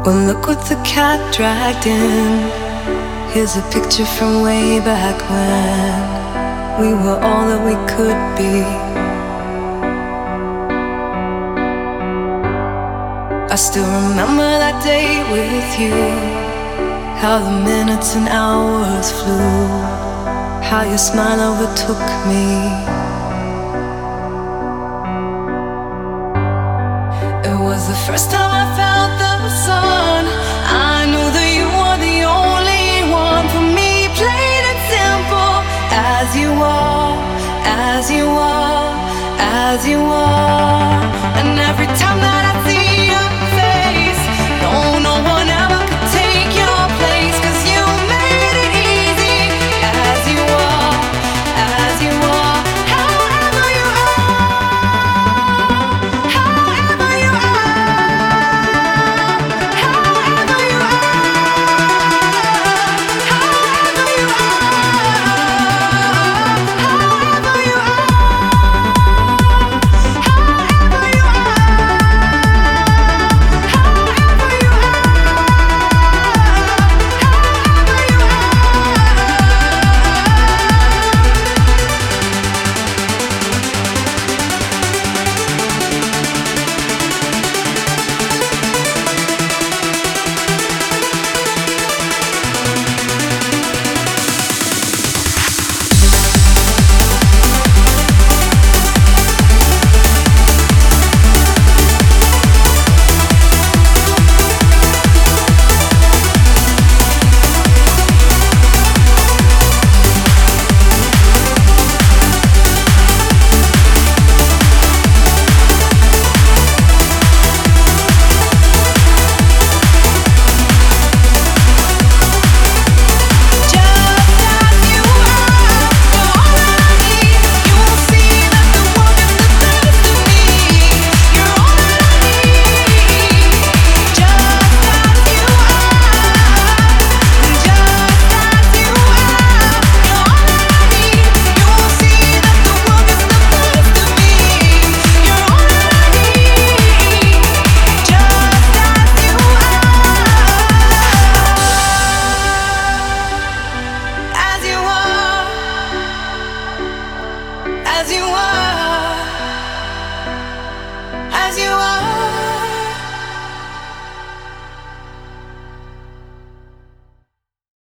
Well, look what the cat dragged in. Here's a picture from way back when we were all that we could be. I still remember that day with you, how the minutes and hours flew, how your smile overtook me. It was the first time I felt the sun. I knew that you were the only one for me, plain and simple, as you are, as you are, as you are. And every time that